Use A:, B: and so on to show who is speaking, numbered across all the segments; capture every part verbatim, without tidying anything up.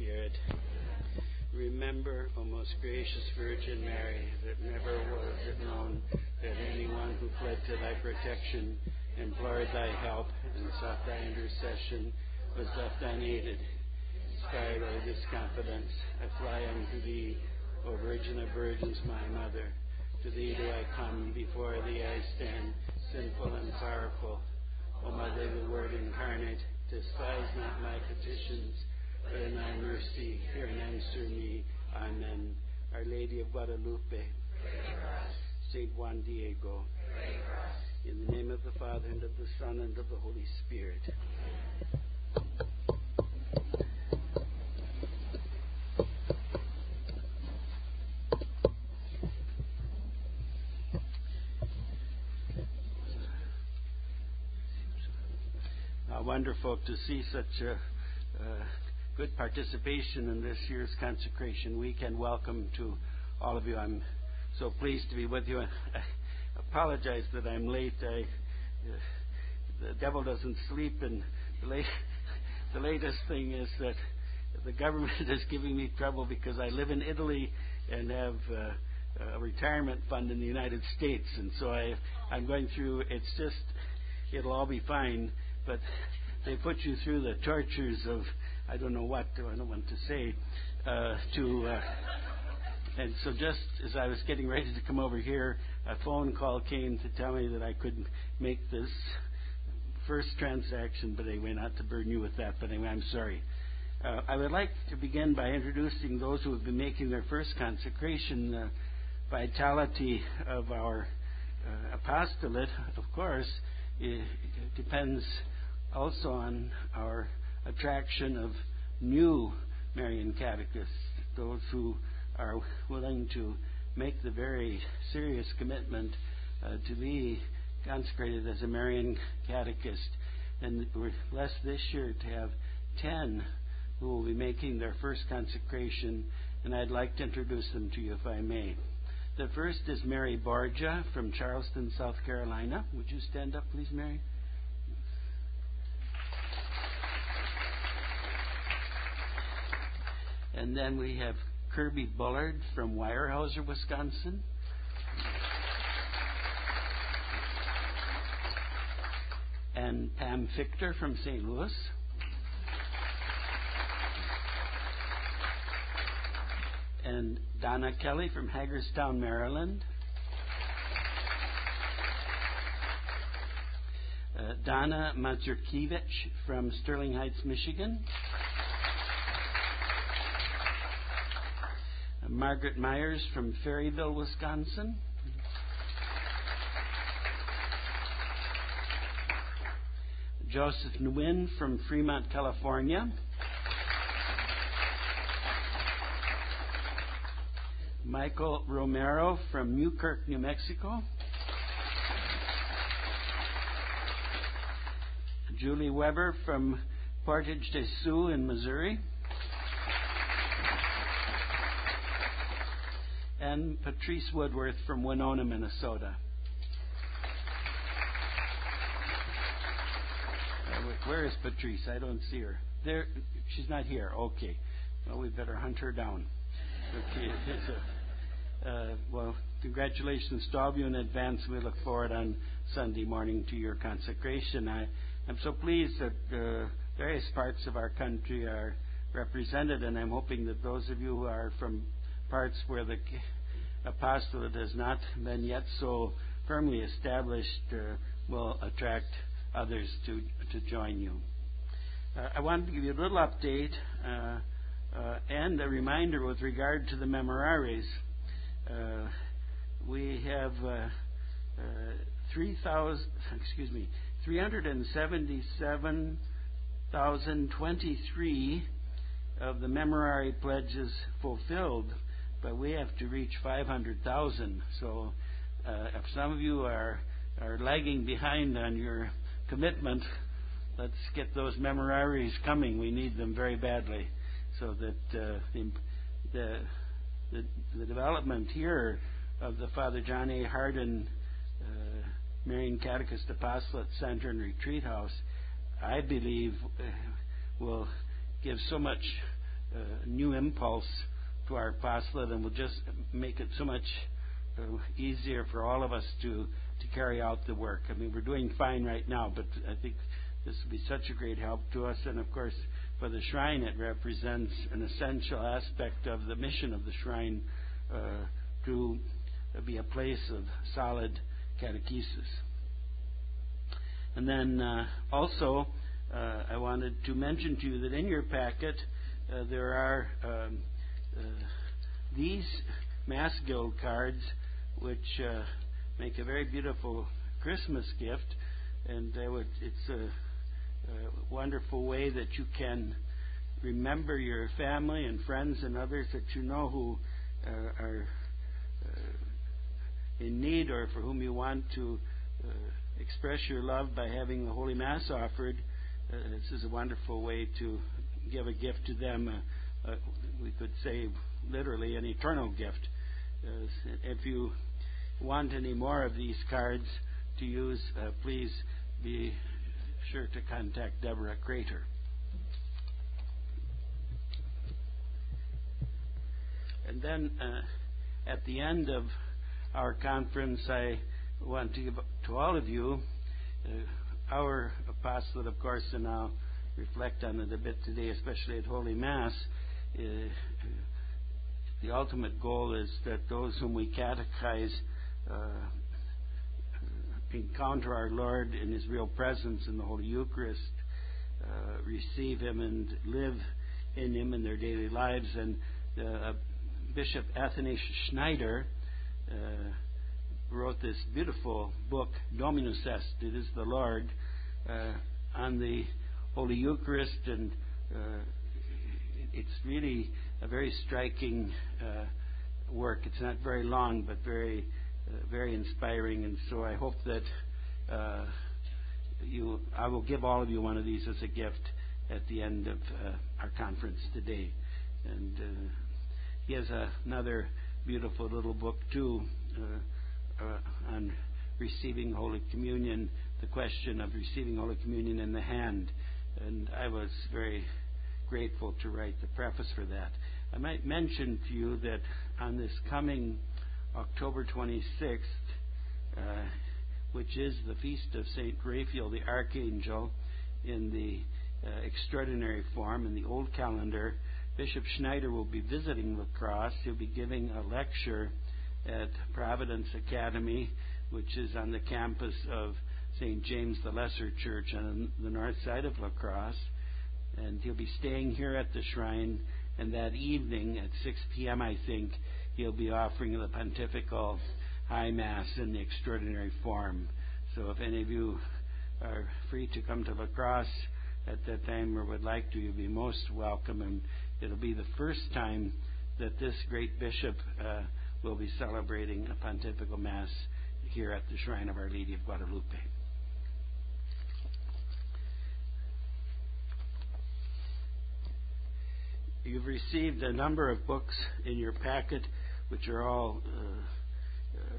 A: Spirit. Remember, O most gracious Virgin Mary, that never was it known that anyone who fled to thy protection, implored thy help, and sought thy intercession was left unaided. Inspired by this confidence, I fly unto thee, O Virgin of Virgins, my Mother. To thee do I come, before thee I stand, sinful and sorrowful. O Mother of the Word incarnate, despise not my petitions, but in thy mercy hear and answer me. Amen. Our Lady of Guadalupe, Saint Juan Diego, in the name of the Father, and of the Son, and of the Holy Spirit. Uh, wonderful to see such a uh, good participation in this year's Consecration Week, and welcome to all of you. I'm so pleased to be with you. I apologize that I'm late. I, uh, the devil doesn't sleep, and the, late, the latest thing is that the government is giving me trouble because I live in Italy and have uh, a retirement fund in the United States, and so I, I'm going through, it's just, it'll all be fine, but they put you through the tortures of, I don't know what, I don't want to say, uh, to, uh, and so just as I was getting ready to come over here, a phone call came to tell me that I could make this first transaction, but anyway, not to burden you with that, but anyway, I'm sorry. Uh, I would like to begin by introducing those who have been making their first consecration. The vitality of our uh, apostolate, of course, it, it depends also on our attraction of new Marian catechists, those who are willing to make the very serious commitment uh, to be consecrated as a Marian catechist. And we're blessed this year to have ten who will be making their first consecration, and I'd like to introduce them to you if I may. The first is Mary Borgia from Charleston, South Carolina. Would you stand up, please, Mary? And then we have Kirby Bullard from Weyerhaeuser, Wisconsin. And Pam Fichter from Saint Louis. And Donna Kelly from Hagerstown, Maryland. Uh, Donna Mazurkiewicz from Sterling Heights, Michigan. Margaret Myers from Ferryville, Wisconsin. Joseph Nguyen from Fremont, California. Michael Romero from Newkirk, New Mexico. Julie Weber from Portage de Sioux in Missouri. And Patrice Woodworth from Winona, Minnesota. Uh, where is Patrice? I don't see her. There, she's not here. Okay. Well, we better hunt her down. Okay. So, uh, well, congratulations to all of you in advance. We look forward on Sunday morning to your consecration. I, I'm so pleased that uh, various parts of our country are represented, and I'm hoping that those of you who are from parts where the apostolate has not been yet so firmly established uh, will attract others to to join you. Uh, I wanted to give you a little update uh, uh, and a reminder with regard to the Memoraries. Uh, we have uh, uh, three thousand, excuse me, three hundred seventy-seven thousand twenty-three of the Memorare pledges fulfilled, but we have to reach five hundred thousand. So uh, if some of you are, are lagging behind on your commitment, let's get those Memoraries coming. We need them very badly, so that uh, the, the, the, the development here of the Father John A. Hardin uh, Marian Catechist Apostolate Center and Retreat House, I believe, uh, will give so much uh, new impulse to our apostolate, and will just make it so much uh, easier for all of us to, to carry out the work. I mean, we're doing fine right now, but I think this will be such a great help to us. And of course, for the shrine, it represents an essential aspect of the mission of the shrine uh, to be a place of solid catechesis. And then uh, also, uh, I wanted to mention to you that in your packet uh, there are um, uh, these Mass Guild cards, which uh, make a very beautiful Christmas gift, and uh, it's a, a wonderful way that you can remember your family and friends and others that you know who uh, are uh, in need, or for whom you want to uh, express your love by having the Holy Mass offered. Uh, this is a wonderful way to give a gift to them. Uh, uh, we could say literally an eternal gift. Uh, if you want any more of these cards to use, uh, please be sure to contact Deborah Crater. And then uh, at the end of our conference, I want to give to all of you uh, our apostolate, of course, and I'll reflect on it a bit today, especially at Holy Mass. Uh, the ultimate goal is that those whom we catechize uh, encounter our Lord in His real presence in the Holy Eucharist, uh, receive Him and live in Him in their daily lives. And uh, Bishop Athanasius Schneider uh, wrote this beautiful book, Dominus Est, it is the Lord, uh, on the Holy Eucharist, and uh, it's really a very striking uh, work. It's not very long, but very, uh, very inspiring. And so I hope that uh, you, I will give all of you one of these as a gift at the end of uh, our conference today. And uh, he has a, another beautiful little book too uh, uh, on receiving Holy Communion, the question of receiving Holy Communion in the hand. And I was very grateful to write the preface for that. I might mention to you that on this coming October twenty-sixth, uh, which is the feast of Saint Raphael the Archangel in the uh, extraordinary form in the old calendar, Bishop Schneider will be visiting La Crosse. He'll be giving a lecture at Providence Academy, which is on the campus of Saint James the Lesser Church on the north side of La Crosse. And he'll be staying here at the shrine, and that evening at six p.m., I think, he'll be offering the Pontifical High Mass in the extraordinary form. So if any of you are free to come to La Crosse at that time or would like to, you'll be most welcome. And it'll be the first time that this great bishop uh, will be celebrating a Pontifical Mass here at the Shrine of Our Lady of Guadalupe. You've received a number of books in your packet, which are all uh, uh,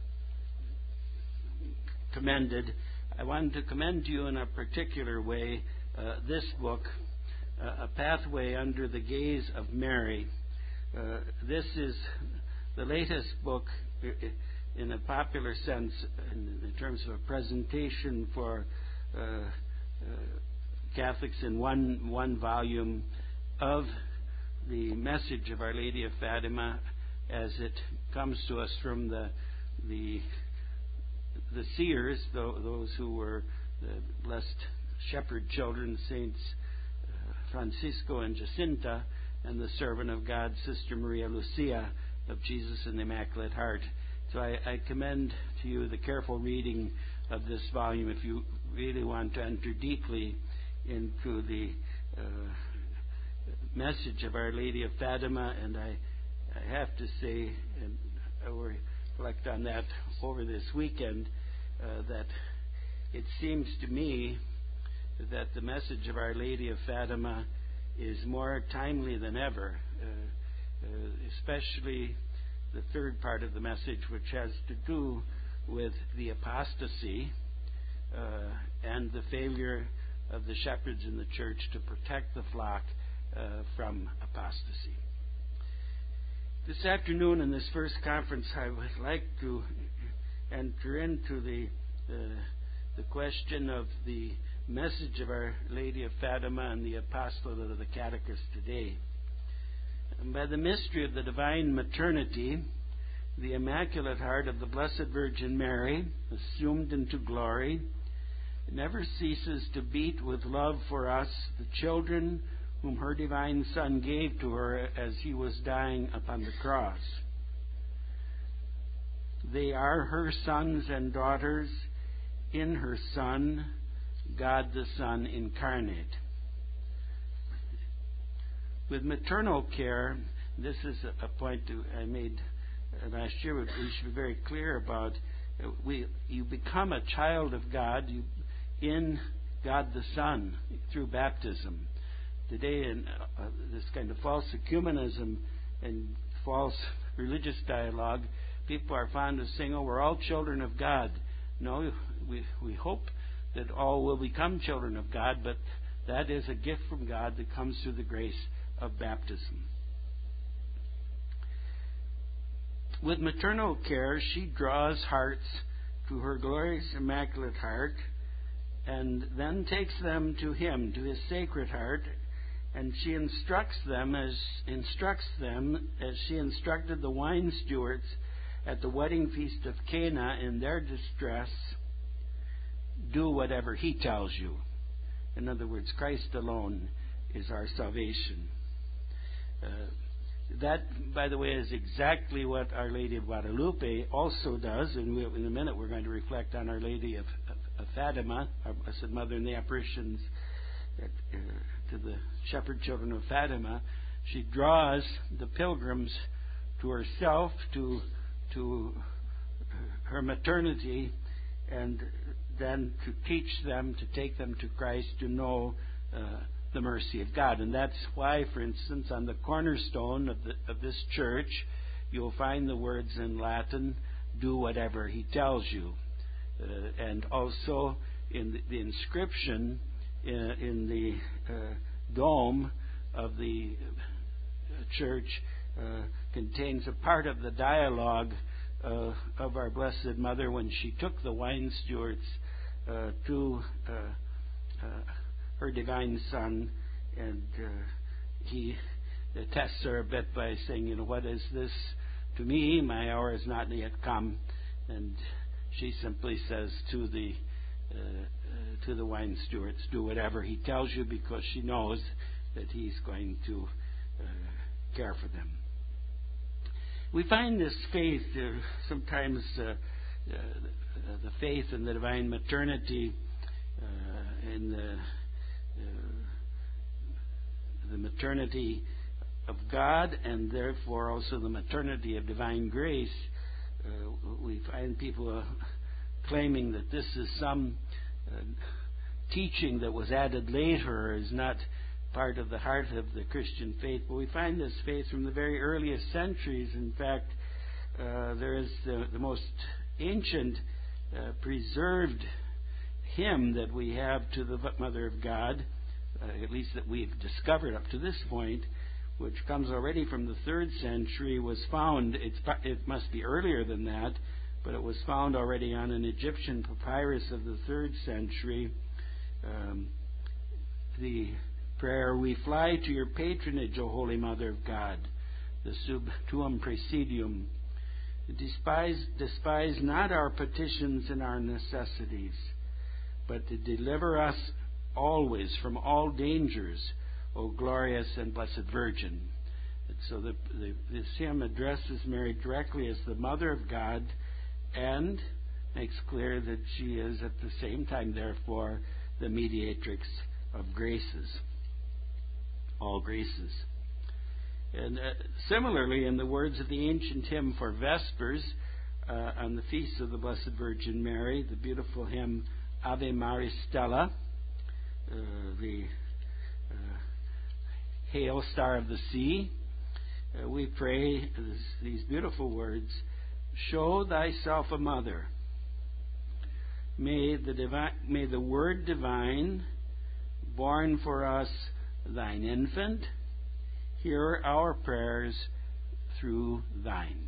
A: commended. I wanted to commend to you in a particular way uh, this book, uh, A Pathway Under the Gaze of Mary. Uh, this is the latest book in a popular sense in, in terms of a presentation for uh, uh, Catholics in one, one volume of the message of Our Lady of Fatima as it comes to us from the the the seers, those who were the blessed shepherd children, Saints uh, Francisco and Jacinta, and the servant of God, Sister Maria Lucia of Jesus and the Immaculate Heart. So I, I commend to you the careful reading of this volume if you really want to enter deeply into the uh, message of Our Lady of Fatima. And I, I have to say, and I will reflect on that over this weekend, uh, that it seems to me that the message of Our Lady of Fatima is more timely than ever, uh, uh, especially the third part of the message, which has to do with the apostasy uh, and the failure of the shepherds in the church to protect the flock uh, from apostasy. This afternoon in this first conference, I would like to enter into the uh, the question of the message of Our Lady of Fatima and the apostolate of the Catechist today. And by the mystery of the divine maternity, the Immaculate Heart of the Blessed Virgin Mary, assumed into glory, never ceases to beat with love for us, the children whom her divine Son gave to her as he was dying upon the cross. They are her sons and daughters in her Son, God the Son incarnate. With maternal care, this is a point I made last year, we should be very clear about. We, you become a child of God you, in God the Son through baptism. Today, in uh, this kind of false ecumenism and false religious dialogue, people are fond of saying, oh, we're all children of God. No, we, we hope that all will become children of God, but that is a gift from God that comes through the grace of baptism. With maternal care, she draws hearts to her glorious Immaculate Heart and then takes them to Him, to His Sacred Heart, and she instructs them as instructs them as she instructed the wine stewards at the wedding feast of Cana in their distress. Do whatever He tells you. In other words, Christ alone is our salvation. Uh, that, by the way, is exactly what Our Lady of Guadalupe also does, and we, in a minute we're going to reflect on Our Lady of, of, of Fatima, our Blessed Mother, in the apparitions at, uh, to the shepherd children of Fatima. She draws the pilgrims to herself, to to her maternity, and then to teach them, to take them to Christ, to know uh, the mercy of God. And that's why, for instance, on the cornerstone of, the, of this church, you'll find the words in Latin, do whatever He tells you. Uh, and also in the, the inscription in, in the uh, dome of the church uh, contains a part of the dialogue uh, of our Blessed Mother when she took the wine stewards uh, to uh, uh, her divine Son, and uh, he tests her a bit by saying, you know, what is this to me? My hour has not yet come. And she simply says to the uh, uh, to the wine stewards, do whatever He tells you, because she knows that He's going to uh, care for them. We find this faith, uh, sometimes uh, uh, the faith in the divine maternity, uh, in the, uh, the maternity of God, and therefore also the maternity of divine grace. Uh, we find people uh, claiming that this is some uh, teaching that was added later, is not part of the heart of the Christian faith. But we find this faith from the very earliest centuries. In fact, uh, there is the, the most ancient uh, preserved hymn that we have to the Mother of God, uh, at least that we've discovered up to this point, which comes already from the third century, was found, it's, it must be earlier than that, but it was found already on an Egyptian papyrus of the third century. Um, the prayer, we fly to your patronage, O Holy Mother of God, the sub tuum praesidium. Despise, despise not our petitions and our necessities, but to deliver us always from all dangers, O glorious and blessed Virgin. And so the, the, this hymn addresses Mary directly as the Mother of God, and makes clear that she is at the same time, therefore, the mediatrix of graces, all graces. And uh, similarly, in the words of the ancient hymn for Vespers, uh, on the feast of the Blessed Virgin Mary, the beautiful hymn Ave Maris Stella, uh, the uh, Hail Star of the Sea, uh, we pray this, these beautiful words, show thyself a mother. May the, divi- may the Word divine, born for us thine infant, hear our prayers through thine.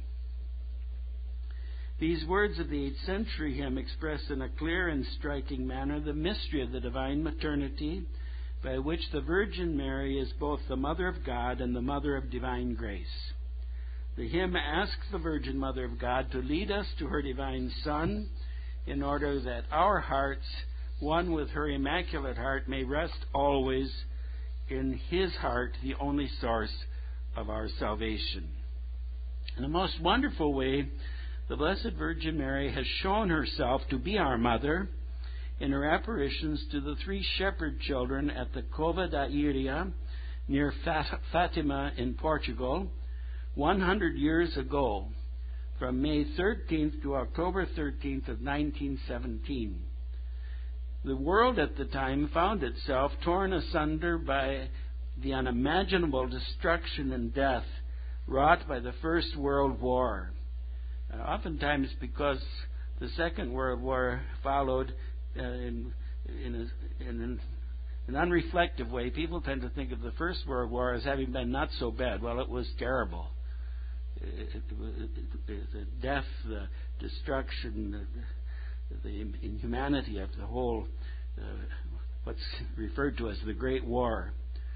A: These words of the eighth century hymn express in a clear and striking manner the mystery of the divine maternity, by which the Virgin Mary is both the Mother of God and the Mother of divine grace. The hymn asks the Virgin Mother of God to lead us to her divine Son, in order that our hearts, one with her Immaculate Heart, may rest always in His heart, the only source of our salvation. In a most wonderful way, the Blessed Virgin Mary has shown herself to be our Mother in her apparitions to the three shepherd children at the Cova da Iria near Fatima in Portugal one hundred years ago, from May thirteenth to October thirteenth of nineteen seventeen. The world at the time found itself torn asunder by the unimaginable destruction and death wrought by the First World War. Uh, oftentimes because the Second World War followed uh, in, in, a, in an, an unreflective way, people tend to think of the First World War as having been not so bad. Well, it was terrible. It, it, it, the death, the destruction, the, the inhumanity of the whole, uh, what's referred to as the Great War.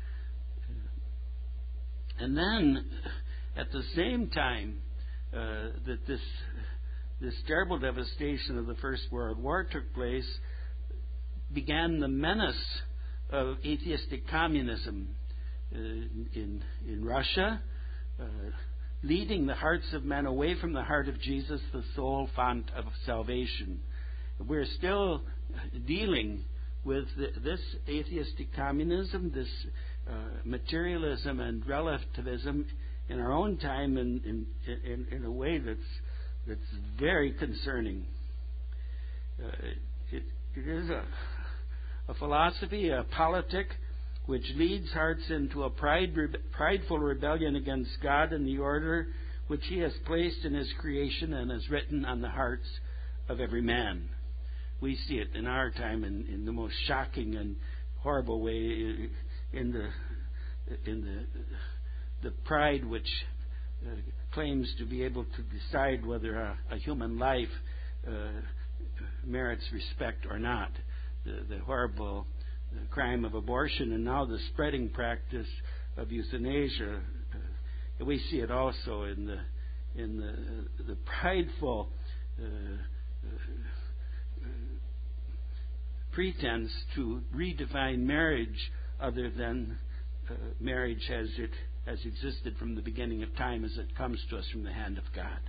A: And then, at the same time uh, that this this terrible devastation of the First World War took place, began the menace of atheistic communism uh, in in Russia. Uh, leading the hearts of men away from the heart of Jesus, the sole font of salvation. We're still dealing with this atheistic communism, this uh, materialism and relativism in our own time in, in, in, in a way that's, that's very concerning. Uh, it, it is a, a philosophy, a politic, which leads hearts into a pride, prideful rebellion against God and the order which He has placed in His creation and has written on the hearts of every man. We see it in our time in, in the most shocking and horrible way, in the in the the pride which uh, claims to be able to decide whether a, a human life uh, merits respect or not. The, the horrible the crime of abortion, and now the spreading practice of euthanasia. Uh, we see it also in the in the the prideful uh, uh, pretense to redefine marriage other than uh, marriage as it has existed from the beginning of time, as it comes to us from the hand of God.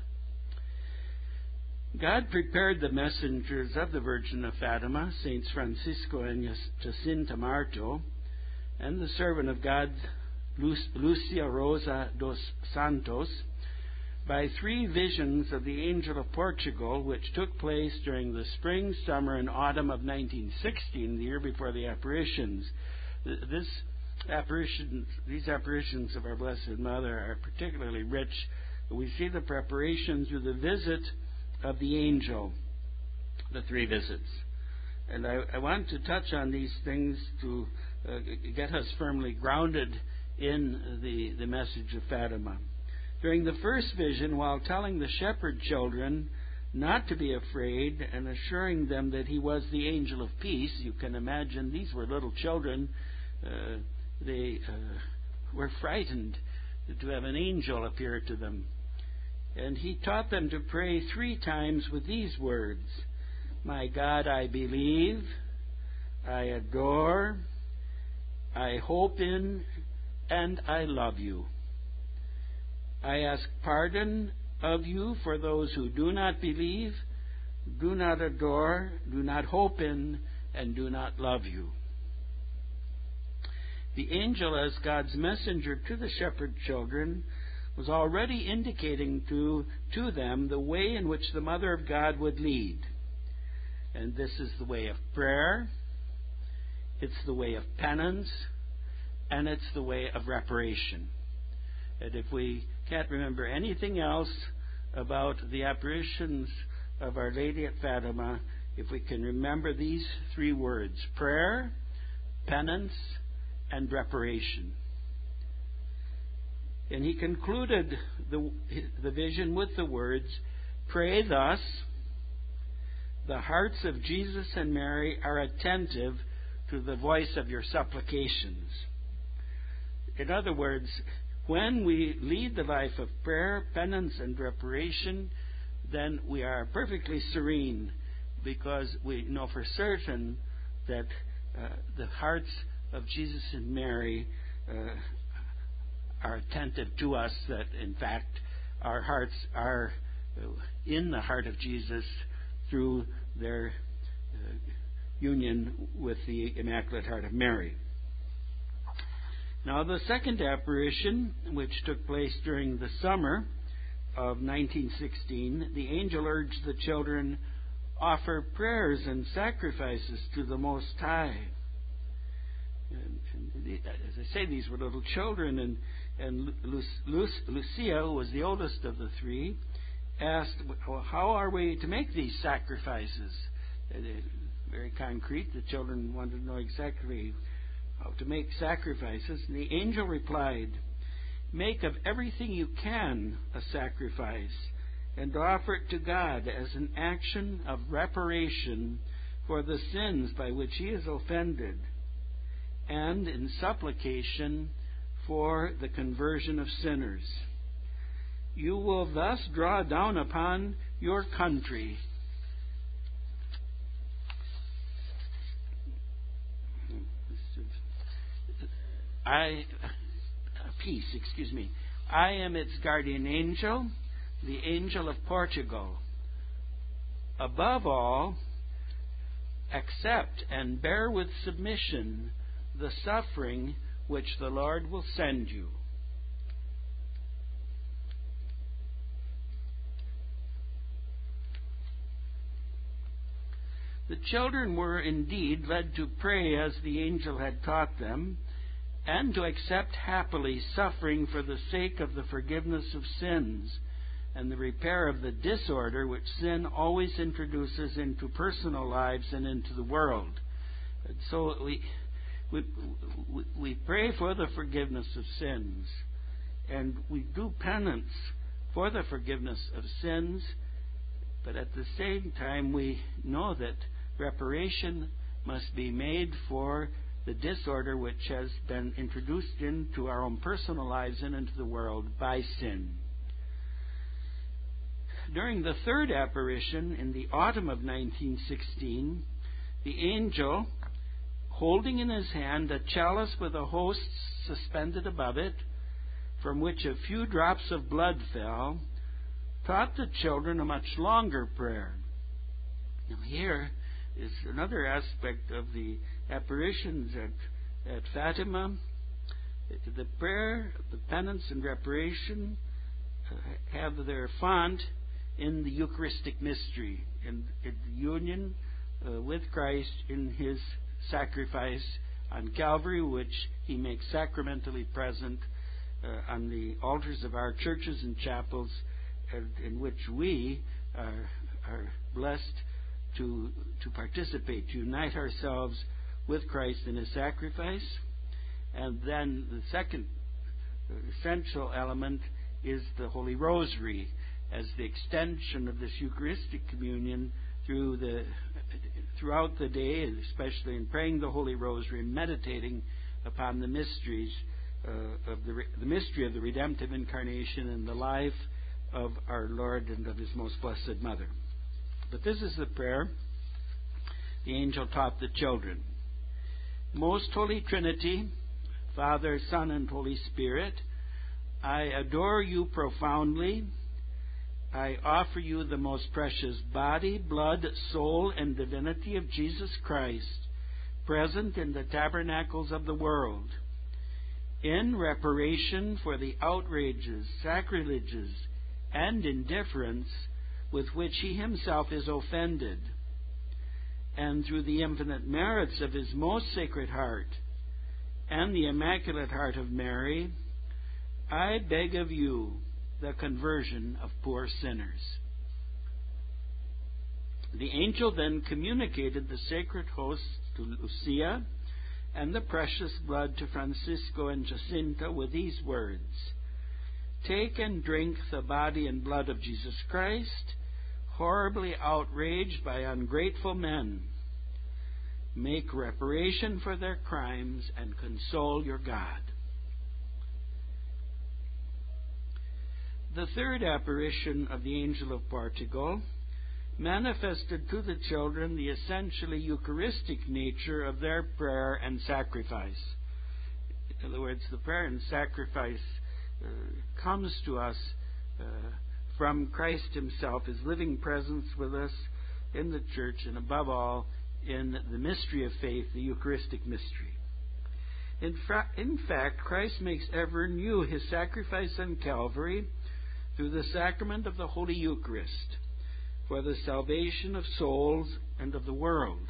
A: God prepared the messengers of the Virgin of Fatima, Saints Francisco and Jacinta Marto, and the servant of God, Lucia Rosa dos Santos, by three visions of the Angel of Portugal, which took place during the spring, summer, and autumn of nineteen sixteen, the year before the apparitions. This apparition, these apparitions of our Blessed Mother are particularly rich. We see the preparations through the visit of the angel, the three visits. And I, I want to touch on these things to uh, get us firmly grounded in the, the message of Fatima. During the first vision, while telling the shepherd children not to be afraid and assuring them that he was the angel of peace, you can imagine these were little children, uh, they uh, were frightened to have an angel appear to them. And he taught them to pray three times with these words: My God, I believe, I adore, I hope in, and I love you. I ask pardon of you for those who do not believe, do not adore, do not hope in, and do not love you. The angel, as God's messenger to the shepherd children, was already indicating to, to them the way in which the Mother of God would lead. And this is the way of prayer, it's the way of penance, and it's the way of reparation. And if we can't remember anything else about the apparitions of Our Lady at Fatima, if we can remember these three words: prayer, penance, and reparation. And he concluded the, the vision with the words, "Pray thus, the hearts of Jesus and Mary are attentive to the voice of your supplications." In other words, when we lead the life of prayer, penance, and reparation, then we are perfectly serene because we know for certain that uh, the hearts of Jesus and Mary uh, are attentive to us, that in fact our hearts are in the heart of Jesus through their uh, union with the Immaculate Heart of Mary. Now, the second apparition, which took place during the summer of nineteen sixteen, the angel urged the children offer prayers and sacrifices to the Most High. And, and the, as I say, these were little children, and, and Lu, Lu, Lucia, who was the oldest of the three, asked, well, how are we to make these sacrifices? And it, very concrete. The children wanted to know exactly how to make sacrifices. And the angel replied, "Make of everything you can a sacrifice, and offer it to God as an action of reparation for the sins by which He is offended, and in supplication for the conversion of sinners. You will thus draw down upon your country I peace, excuse me. I am its guardian angel, the angel of Portugal. Above all, accept and bear with submission the suffering which the Lord will send you." The children were indeed led to pray as the angel had taught them, and to accept happily suffering for the sake of the forgiveness of sins and the repair of the disorder which sin always introduces into personal lives and into the world. And so we, we, we pray for the forgiveness of sins, and we do penance for the forgiveness of sins, but at the same time we know that reparation must be made for the disorder which has been introduced into our own personal lives and into the world by sin. During the third apparition in the autumn of nineteen sixteen, the angel, holding in his hand a chalice with a host suspended above it, from which a few drops of blood fell, taught the children a much longer prayer. Now here is another aspect of the apparitions at, at Fatima. The prayer, the penance and reparation uh, have their font in the Eucharistic mystery, in, in the union uh, with Christ in His sacrifice on Calvary, which He makes sacramentally present uh, on the altars of our churches and chapels, and in which we are, are blessed to, to participate, to unite ourselves with Christ in His sacrifice. And then the second essential element is the Holy Rosary as the extension of this Eucharistic communion through the throughout the day, and especially in praying the Holy Rosary, meditating upon the mysteries uh, of the, the mystery of the redemptive incarnation and the life of our Lord and of His most blessed Mother. But this is the prayer the angel taught the children. Most Holy Trinity, Father, Son, and Holy Spirit, I adore you profoundly. I offer you the most precious body, blood, soul, and divinity of Jesus Christ, present in the tabernacles of the world, in reparation for the outrages, sacrileges, and indifference with which He Himself is offended, and through the infinite merits of His most sacred heart and the Immaculate Heart of Mary, I beg of you the conversion of poor sinners. The angel then communicated the sacred host to Lucia and the precious blood to Francisco and Jacinta with these words: take and drink the body and blood of Jesus Christ, horribly outraged by ungrateful men. Make reparation for their crimes and console your God. The third apparition of the angel of Portugal manifested to the children the essentially Eucharistic nature of their prayer and sacrifice. In other words, the prayer and sacrifice uh, comes to us uh, from Christ himself, his living presence with us in the church, and above all, in the mystery of faith, the Eucharistic mystery. In, fra- in fact, Christ makes ever new his sacrifice on Calvary through the sacrament of the Holy Eucharist for the salvation of souls and of the world.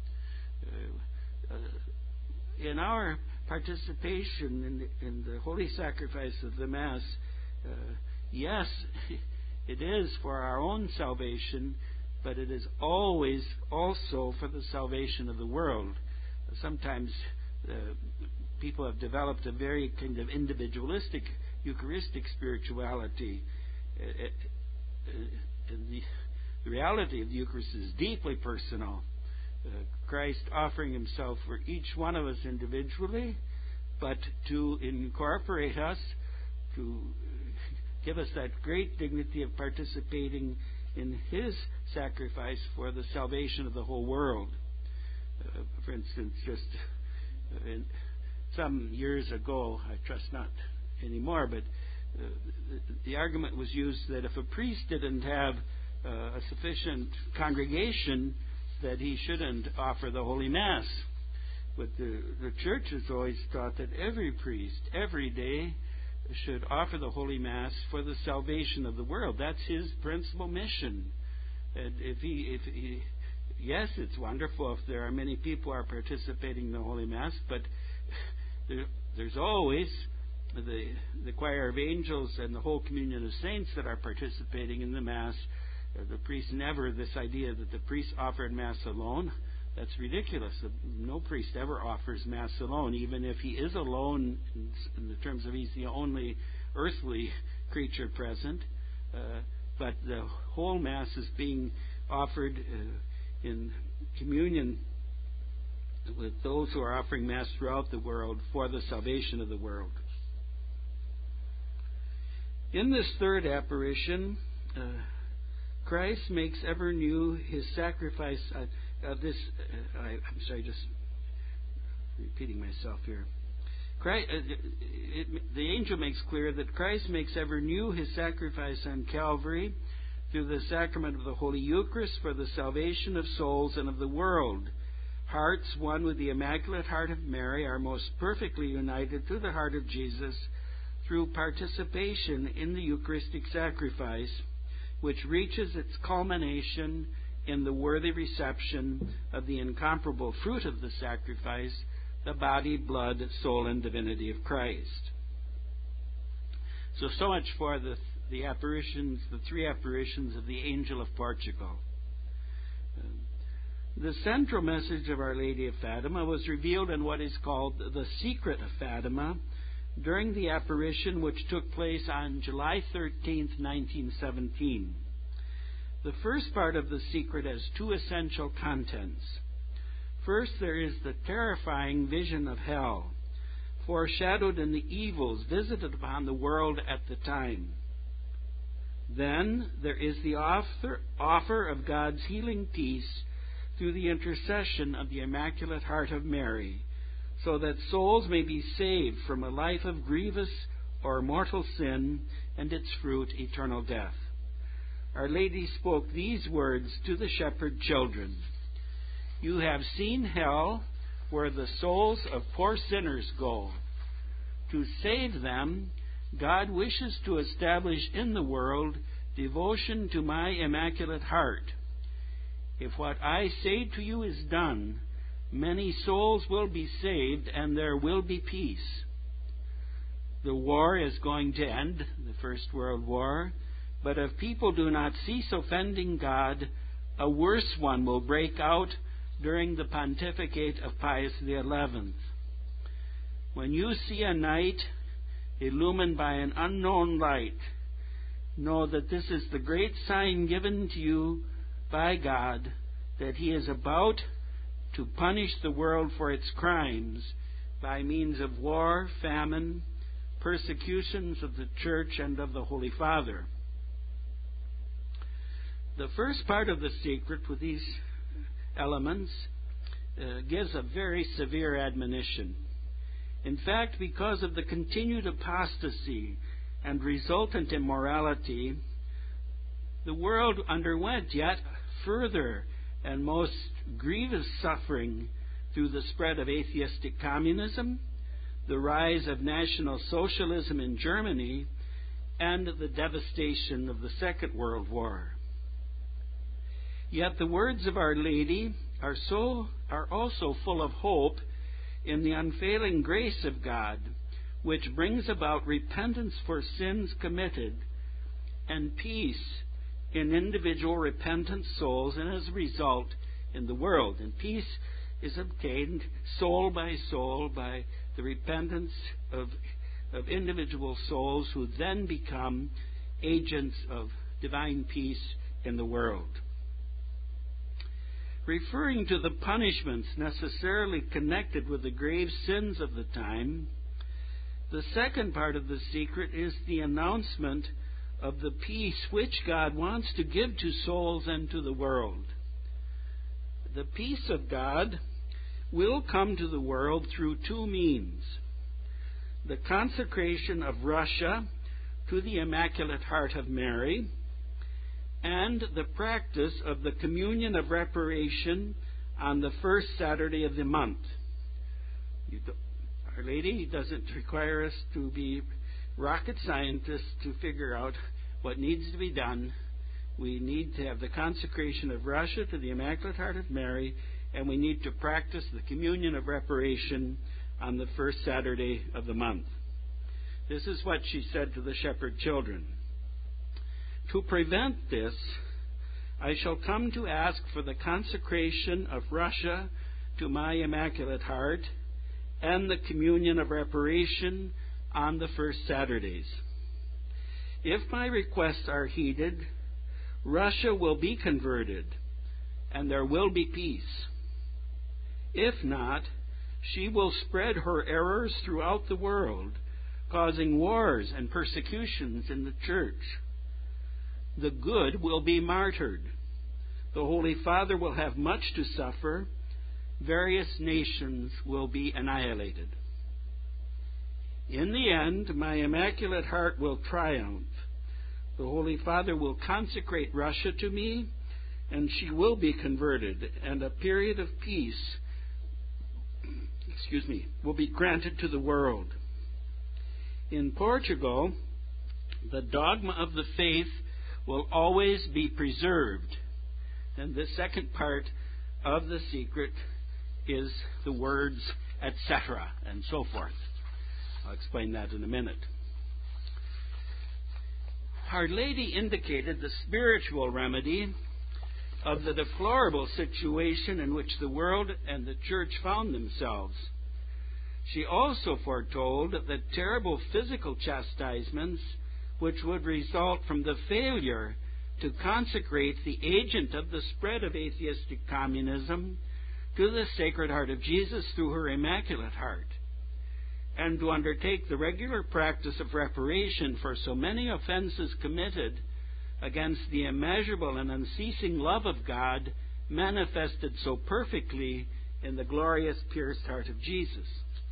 A: Uh, uh, in our participation in the, in the holy sacrifice of the Mass, uh, yes, it is for our own salvation, but it is always also for the salvation of the world. Sometimes uh, people have developed a very kind of individualistic Eucharistic spirituality. Uh, uh, the, the reality of the Eucharist is deeply personal. Uh, Christ offering himself for each one of us individually, but to incorporate us, to give us that great dignity of participating in his sacrifice for the salvation of the whole world. Uh, for instance, just uh, in some years ago, I trust not anymore, but uh, the, the argument was used that if a priest didn't have uh, a sufficient congregation, that he shouldn't offer the Holy Mass. But the, the Church has always taught that every priest, every day, should offer the Holy Mass for the salvation of the world. That's his principal mission. And if he, if he, yes, it's wonderful if there are many people who are participating in the Holy Mass, but there, there's always the, the choir of angels and the whole communion of saints that are participating in the Mass. The priest never, this idea that the priest offered Mass alone, that's ridiculous. No priest ever offers Mass alone, even if he is alone in, in the terms of he's the only earthly creature present. Uh, but the whole Mass is being offered uh, in communion with those who are offering Mass throughout the world for the salvation of the world. In this third apparition, uh, Christ makes ever new his sacrifice. Uh, uh, this, uh, I, I'm sorry, just repeating myself here. Christ, uh, it, the angel makes clear that Christ makes ever new his sacrifice on Calvary through the sacrament of the Holy Eucharist for the salvation of souls and of the world. Hearts one with the Immaculate Heart of Mary are most perfectly united to the heart of Jesus through participation in the Eucharistic sacrifice, which reaches its culmination in the worthy reception of the incomparable fruit of the sacrifice, the body, blood, soul, and divinity of Christ. So, so much for the, the apparitions, the three apparitions of the angel of Portugal. Um, the central message of Our Lady of Fatima was revealed in what is called the Secret of Fatima during the apparition which took place on July thirteenth, nineteen seventeen. The first part of the secret has two essential contents. First, there is the terrifying vision of hell, foreshadowed in the evils visited upon the world at the time. Then, there is the offer, offer of God's healing peace through the intercession of the Immaculate Heart of Mary, so that souls may be saved from a life of grievous or mortal sin and its fruit, eternal death. Our Lady spoke these words to the shepherd children. You have seen hell, where the souls of poor sinners go. To save them, God wishes to establish in the world devotion to my Immaculate Heart. If what I say to you is done, many souls will be saved and there will be peace. The war is going to end, the First World War, but if people do not cease offending God, a worse one will break out during the pontificate of Pius the eleventh. When you see a knight illumined by an unknown light. Know that this is the great sign given to you by God, that He is about to punish the world for its crimes by means of war, famine, persecutions of the Church and of the Holy Father. The first part of the secret with these elements uh, gives a very severe admonition. In fact, because of the continued apostasy and resultant immorality, the world underwent yet further and most grievous suffering through the spread of atheistic communism, the rise of National Socialism in Germany, and the devastation of the Second World War. Yet the words of Our Lady are so are also full of hope in the unfailing grace of God, which brings about repentance for sins committed and peace in individual repentant souls, and as a result in the world. And peace is obtained soul by soul by the repentance of, of individual souls, who then become agents of divine peace in the world. Referring to the punishments necessarily connected with the grave sins of the time, the second part of the secret is the announcement of the peace which God wants to give to souls and to the world. The peace of God will come to the world through two means: the consecration of Russia to the Immaculate Heart of Mary, and the practice of the communion of reparation on the first Saturday of the month. You Our Lady doesn't require us to be rocket scientists to figure out what needs to be done. We need to have the consecration of Russia to the Immaculate Heart of Mary, and we need to practice the communion of reparation on the first Saturday of the month. This is what she said to the shepherd children. To prevent this, I shall come to ask for the consecration of Russia to my Immaculate Heart and the communion of reparation on the first Saturdays. If my requests are heeded, Russia will be converted, and there will be peace. If not, she will spread her errors throughout the world, causing wars and persecutions in the Church. The good will be martyred. The Holy Father will have much to suffer. Various nations will be annihilated. In the end, my Immaculate Heart will triumph. The Holy Father will consecrate Russia to me, and she will be converted, and a period of peace, excuse me, will be granted to the world. In Portugal, the dogma of the faith will always be preserved. And the second part of the secret is the words, et cetera, and so forth. I'll explain that in a minute. Our Lady indicated the spiritual remedy of the deplorable situation in which the world and the Church found themselves. She also foretold the terrible physical chastisements which would result from the failure to consecrate the agent of the spread of atheistic communism to the Sacred Heart of Jesus through her Immaculate Heart, and to undertake the regular practice of reparation for so many offenses committed against the immeasurable and unceasing love of God manifested so perfectly in the glorious pierced heart of Jesus.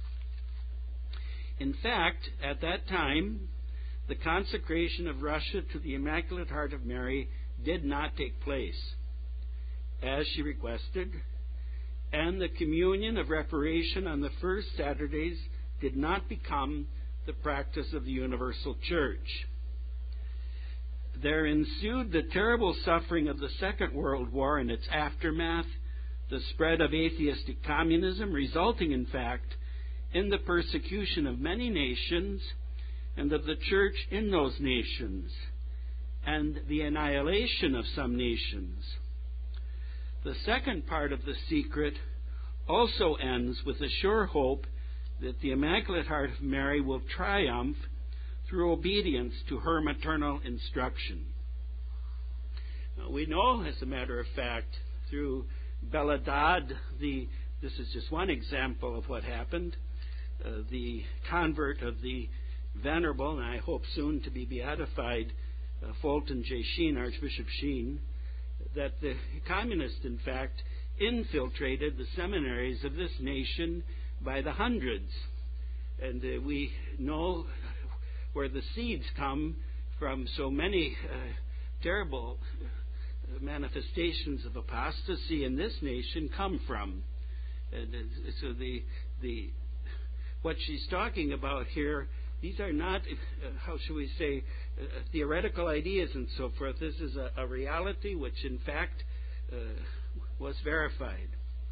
A: In fact, at that time, the consecration of Russia to the Immaculate Heart of Mary did not take place, as she requested, and the communion of reparation on the first Saturdays did not become the practice of the universal Church. There ensued the terrible suffering of the Second World War and its aftermath, the spread of atheistic communism, resulting, in fact, in the persecution of many nations and of the Church in those nations, and the annihilation of some nations. The second part of the secret also ends with a sure hope that the Immaculate Heart of Mary will triumph through obedience to her maternal instruction. Now, we know, as a matter of fact, through Beladad, the this is just one example of what happened, uh, the convert of the venerable, and I hope soon to be beatified, uh, Fulton J. Sheen, Archbishop Sheen, that the communists, in fact, infiltrated the seminaries of this nation by the hundreds. And uh, we know where the seeds come from so many uh, terrible manifestations of apostasy in this nation come from. And uh, so the the what she's talking about here, these are not, uh, how shall we say, uh, theoretical ideas and so forth. This is a, a reality which, in fact, uh, was verified.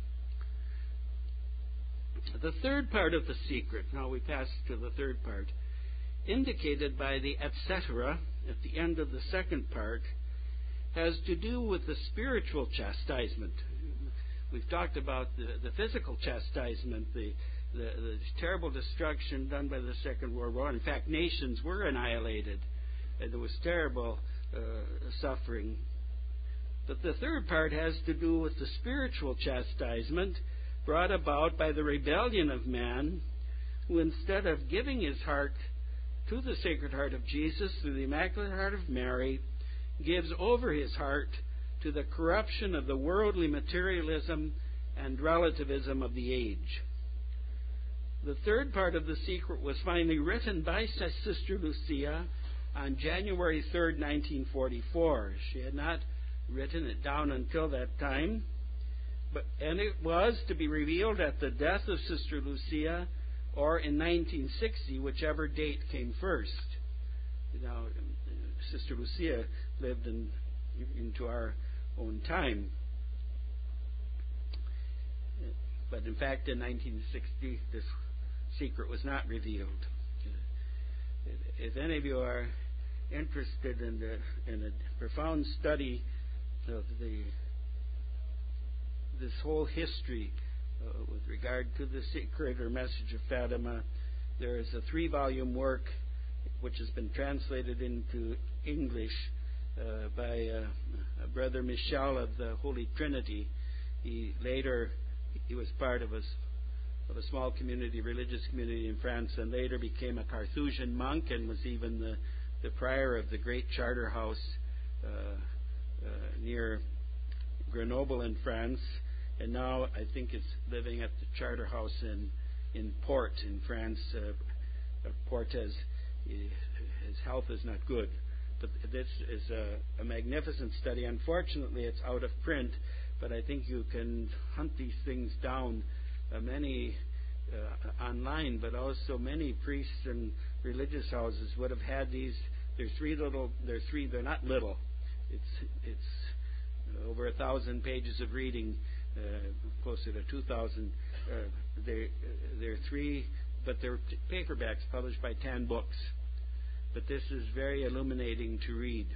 A: The third part of the secret, now we pass to the third part, indicated by the et cetera at the end of the second part, has to do with the spiritual chastisement. We've talked about the, the physical chastisement, the, the, the terrible destruction done by the Second World War. In fact, nations were annihilated, and there was terrible uh, suffering. But the third part has to do with the spiritual chastisement brought about by the rebellion of man, who instead of giving his heart to the Sacred Heart of Jesus through the Immaculate Heart of Mary, gives over his heart to the corruption of the worldly materialism and relativism of the age. The third part of the secret was finally written by Sister Lucia on January third, nineteen forty-four. She had not written it down until that time, but and it was to be revealed at the death of Sister Lucia or in nineteen sixty, whichever date came first. Now, Sister Lucia lived in, into our own time. But in fact, in nineteen sixty, this secret was not revealed. If any of you are interested in, the, in a profound study of the this whole history uh, with regard to the secret or message of Fatima, there is a three-volume work which has been translated into English uh, by uh, Brother Michel of the Holy Trinity. He later he was part of a, of a small community, religious community in France, and later became a Carthusian monk and was even the, the prior of the great charter house uh, uh, near Grenoble in France, and now I think is living at the charter house in in Port in France. Uh, Portes, his health is not good, but this is a, a magnificent study. Unfortunately, it's out of print, but I think you can hunt these things down. Uh, many uh, online, but also many priests and religious houses would have had these. They're three little. They're three. They're not little. It's it's over a thousand pages of reading, uh, closer to two thousand. Uh, they they're three, but they're paperbacks published by Tan Books. But this is very illuminating to read.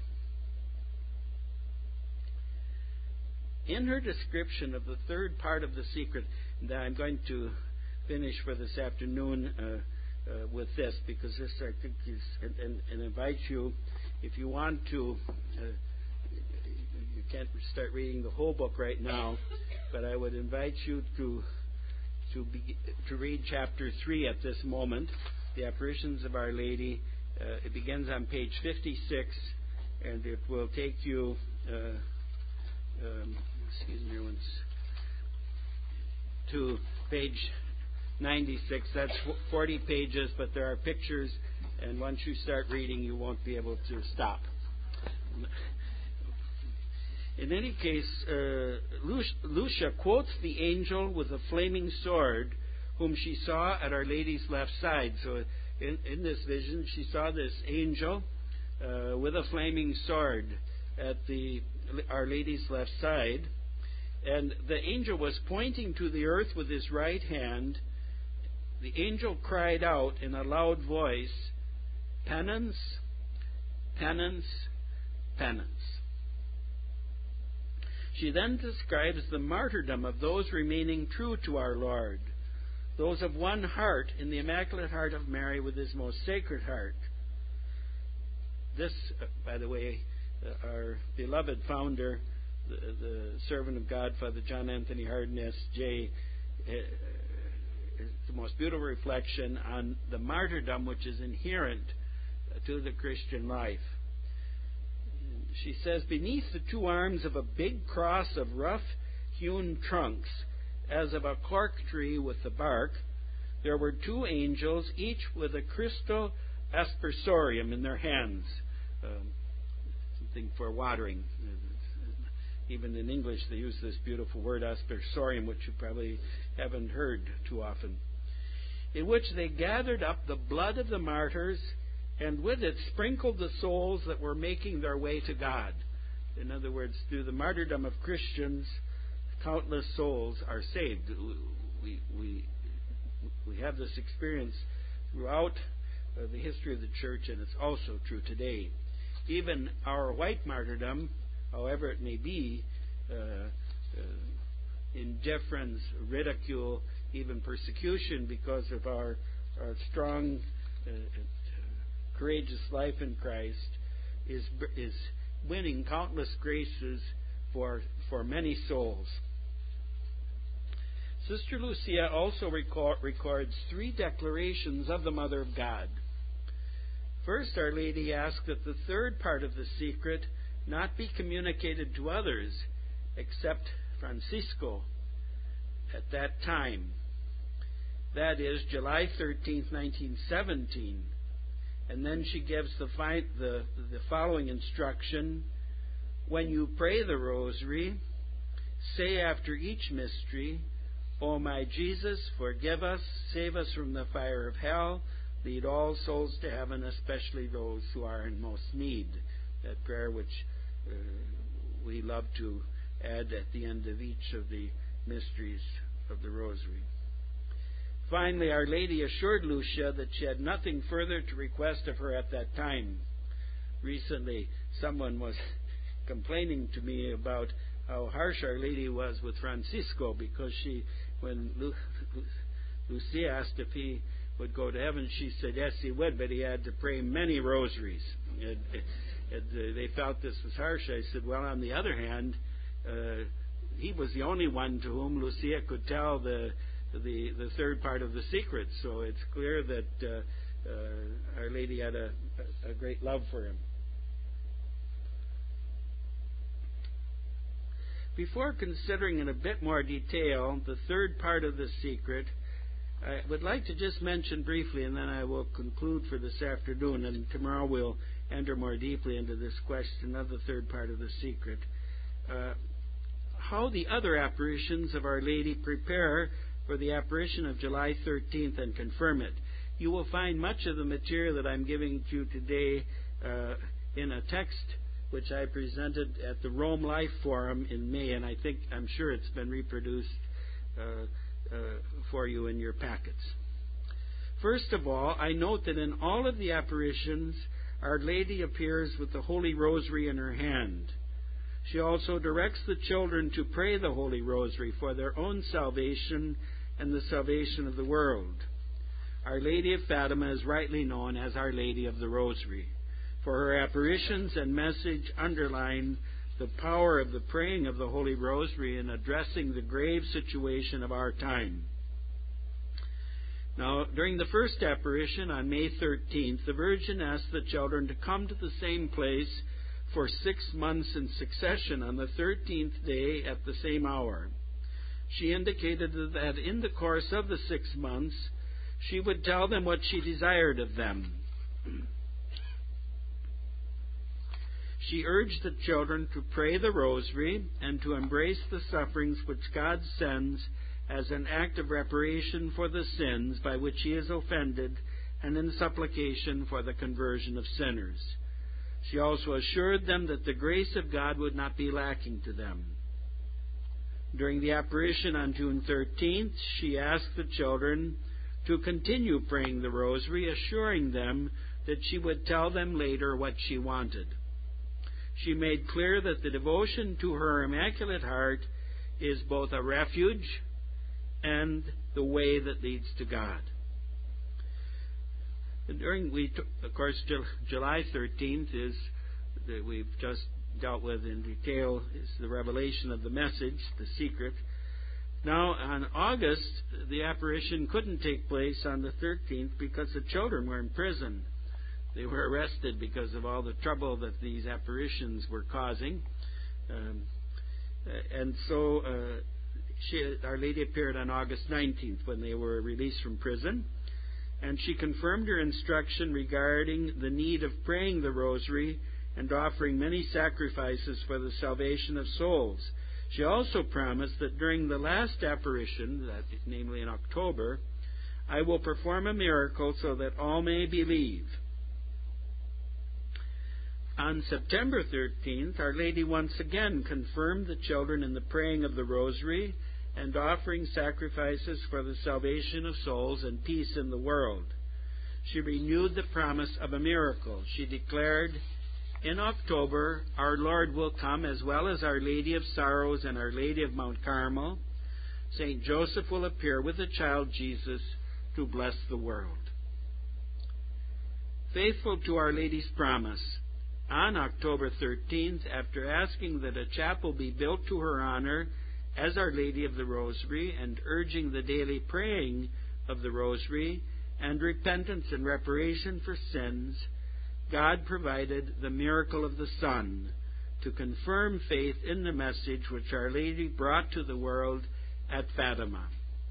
A: In her description of the third part of the secret, that I'm going to finish for this afternoon uh, uh, with this, because this I think is, and, and, and invite you, if you want to, uh, you can't start reading the whole book right now, but I would invite you to to be, to read chapter three at this moment, the Apparitions of Our Lady. Uh, it begins on page fifty-six, and it will take you. Uh, um, excuse me, once to page ninety-six. That's forty pages, but there are pictures, and once you start reading, you won't be able to stop. In any case, uh, Lucia quotes the angel with a flaming sword, whom she saw at Our Lady's left side. So, in, in this vision, she saw this angel uh, with a flaming sword at the Our Lady's left side. And the angel was pointing to the earth with his right hand. The angel cried out in a loud voice, "Penance, penance, penance." She then describes the martyrdom of those remaining true to our Lord, those of one heart in the Immaculate Heart of Mary with His most sacred heart. this, uh, by the way, uh, our beloved founder, the, the servant of God, Father John Anthony Hardin, S J, uh, is the most beautiful reflection on the martyrdom which is inherent to the Christian life. She says, beneath the two arms of a big cross of rough-hewn trunks, as of a cork tree with the bark, there were two angels, each with a crystal aspersorium in their hands, um, something for watering. Even in English they use this beautiful word aspersorium, which you probably haven't heard too often, in which they gathered up the blood of the martyrs and with it sprinkled the souls that were making their way to God. In other words, through the martyrdom of Christians, countless souls are saved. We, we, we have this experience throughout uh, the history of the church, and it's also true today. Even our white martyrdom, however it may be, uh, uh, indifference, ridicule, even persecution because of our, our strong, uh, courageous life in Christ, is is winning countless graces for for many souls. Sister Lucia also record, records three declarations of the Mother of God. First, Our Lady asked that the third part of the secret not be communicated to others except Francisco at that time. That is July thirteenth, nineteen seventeen. And then she gives the, fi- the, the following instruction. When you pray the rosary, say after each mystery, O my Jesus, forgive us, save us from the fire of hell, lead all souls to heaven, especially those who are in most need. That prayer which uh, we love to add at the end of each of the mysteries of the rosary. Finally, Our Lady assured Lucia that she had nothing further to request of her at that time. Recently, someone was complaining to me about how harsh Our Lady was with Francisco, because she, when Lu, Lucia asked if he would go to heaven, she said yes, he would, but he had to pray many rosaries. And, and uh, they felt this was harsh. I said, well, on the other hand, uh, he was the only one to whom Lucia could tell the the, the third part of the secret. So it's clear that uh, uh, Our Lady had a, a great love for him. Before considering in a bit more detail the third part of the secret, I would like to just mention briefly, and then I will conclude for this afternoon, and tomorrow we'll enter more deeply into this question of the third part of the secret, uh, how the other apparitions of Our Lady prepare for the apparition of July thirteenth and confirm it. You will find much of the material that I'm giving to you today uh, in a text which I presented at the Rome Life Forum in May, and I think, I'm sure it's been reproduced uh, uh, for you in your packets. First of all, I note that in all of the apparitions, Our Lady appears with the Holy Rosary in her hand. She also directs the children to pray the Holy Rosary for their own salvation and the salvation of the world. Our Lady of Fatima is rightly known as Our Lady of the Rosary, for her apparitions and message underline the power of the praying of the Holy Rosary in addressing the grave situation of our time. Now, during the first apparition on May thirteenth, the Virgin asked the children to come to the same place for six months in succession on the thirteenth day at the same hour. She indicated that in the course of the six months, she would tell them what she desired of them. She urged the children to pray the rosary and to embrace the sufferings which God sends as an act of reparation for the sins by which He is offended, and in supplication for the conversion of sinners. She also assured them that the grace of God would not be lacking to them. During the apparition on June thirteenth, she asked the children to continue praying the rosary, assuring them that she would tell them later what she wanted. She made clear that the devotion to her Immaculate Heart is both a refuge and the way that leads to God. during we, t- of course, Ju- July thirteenth is that we've just dealt with in detail is the revelation of the message, the secret. Now, on August, the apparition couldn't take place on the thirteenth because the children were in prison. They were arrested because of all the trouble that these apparitions were causing. Um, and so uh, she, Our Lady appeared on August nineteenth when they were released from prison. And she confirmed her instruction regarding the need of praying the rosary and offering many sacrifices for the salvation of souls. She also promised that during the last apparition, that is, namely in October, I will perform a miracle so that all may believe. On September thirteenth, Our Lady once again confirmed the children in the praying of the rosary and offering sacrifices for the salvation of souls and peace in the world. She renewed the promise of a miracle. She declared, in October, our Lord will come, as well as Our Lady of Sorrows and Our Lady of Mount Carmel. Saint Joseph will appear with the child Jesus to bless the world. Faithful to Our Lady's promise, on October thirteenth, after asking that a chapel be built to her honor as Our Lady of the Rosary and urging the daily praying of the Rosary and repentance and reparation for sins, God provided the miracle of the Sun to confirm faith in the message which Our Lady brought to the world at Fatima.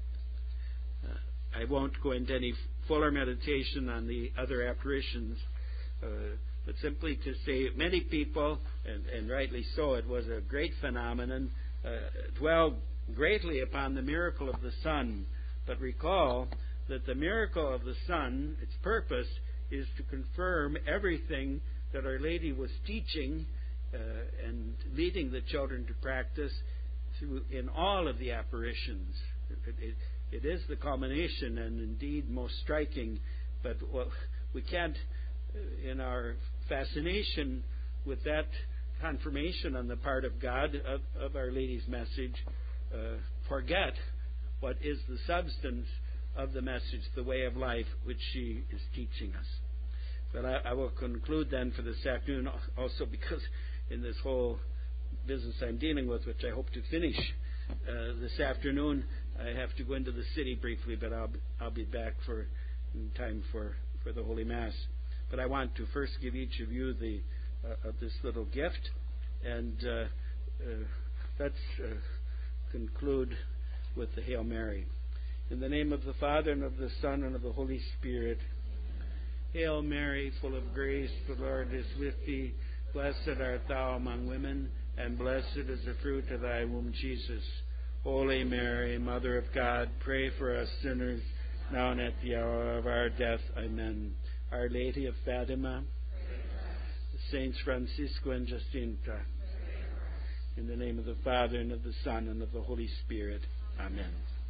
A: Uh, I won't go into any fuller meditation on the other apparitions, uh, but simply to say many people, and, and rightly so, it was a great phenomenon, uh, dwelled greatly upon the miracle of the Sun. But recall that the miracle of the Sun, its purpose, is to confirm everything that Our Lady was teaching uh, and leading the children to practice through in all of the apparitions. It, it, it is the culmination and indeed most striking, but well, we can't, uh, in our fascination with that confirmation on the part of God of, of Our Lady's message, uh, forget what is the substance of the message, the way of life which she is teaching us. But I, I will conclude then for this afternoon, also because in this whole business I'm dealing with, which I hope to finish uh, this afternoon, I have to go into the city briefly, but I'll I'll be back for in time for, for the Holy Mass. But I want to first give each of you the uh, of this little gift, and uh, uh, let's uh, conclude with the Hail Mary. In the name of the Father, and of the Son, and of the Holy Spirit. Hail Mary, full of grace, the Lord is with thee. Blessed art thou among women, and blessed is the fruit of thy womb, Jesus. Holy Mary, Mother of God, pray for us sinners, now and at the hour of our death. Amen. Our Lady of Fatima, Saints Francisco and Jacinta, in the name of the Father, and of the Son, and of the Holy Spirit. Amen.